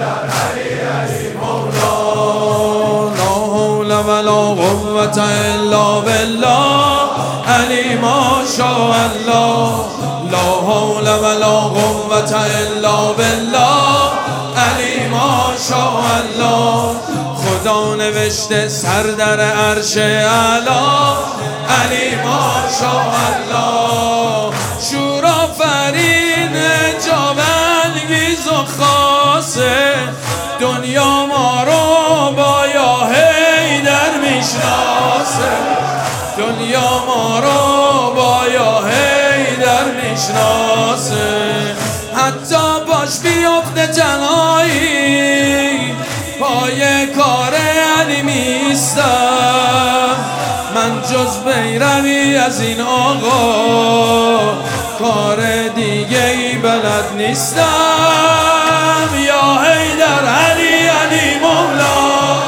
ولا قوة إلا بالله علی ماشاءالله لا حول ولا قوة إلا بالله علی ماشاءالله خدا نوشته سر در عرش اعلی علی ماشاءالله شورآفرین جاولگیز و خاصه دنیا ما رو با یا حیدر میشناسه دنیا ما رو با یا حیدر میشناسه حتی باش بیفته تنهایی پای کار علی میستم من جز بیروی از این آقا کار دیگه ای بلد نیستم یا حیدر علی علی مولا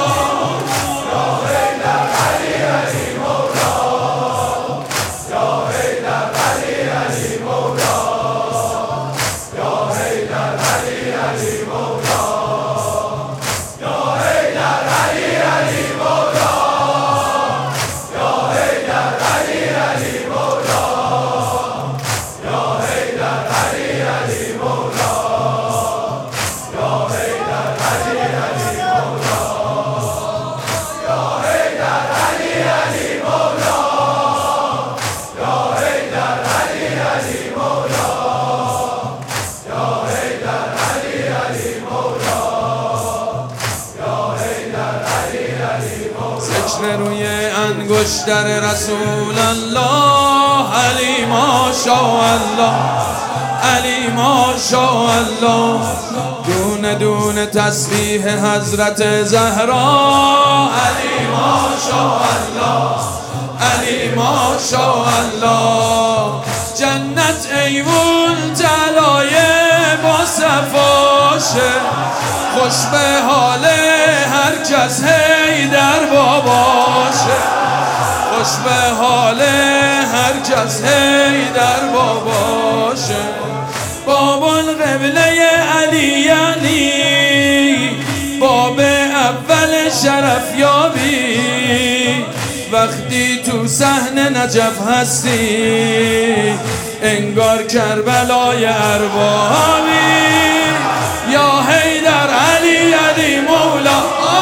ذکر روی انگشتر رسول الله علی ماشاءالله علی ماشاءالله دونه دونه تسبیح حضرت زهرا علی ماشاءالله علی ماشاءالله جنت ایوون طلای با صفاشه خوش به حال هر کس حیدر باباشه خوش به حال هر کس حیدر باباشه باب القبله علی علی باب اول شرف یابی وقتی تو صحن نجف هستی انگار کربلای اربابی یا حیدر علی علی مولا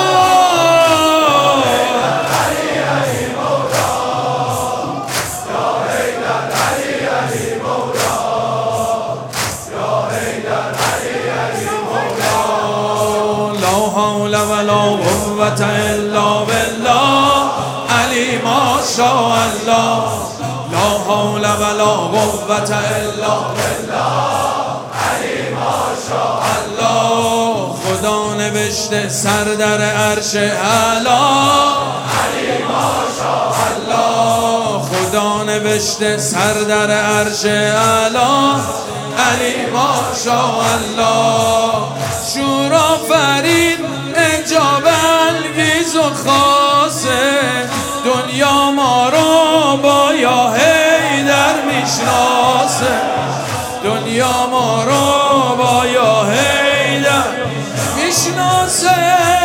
ولا قوة إلا بالله علی ماشاءالله لا حول ولا قوة إلا بالله علی ماشاءالله خدا نوشته سر در عرش اعلی علی ماشاءالله خدا نوشته سر در عرش اعلی علی ماشاءالله شورآفرین جاولگیز و خاصه دنیا ما رو با یا حیدر میشناسه دنیا ما رو با یا حیدر میشناسه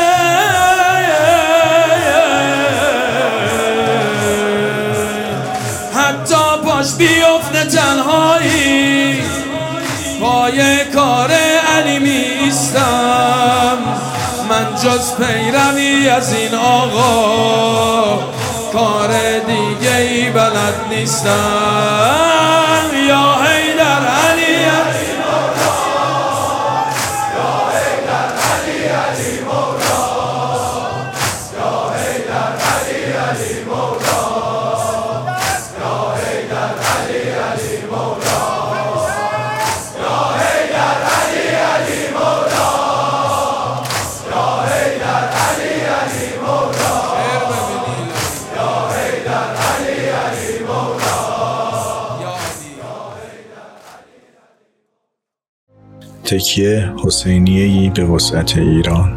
حتی باش بیفته تنهایی پای کار علی میستم من جز پیروی از این آقا کار دیگه ای بلد نیستم یا حیدر علی علی مولا یا حیدر علی علی مولا یا حیدر علی علی مولا یا حیدر علی علی مولا یا حیدر علی علی مولا تکیه حسینیه‌ای به وسعت ایران.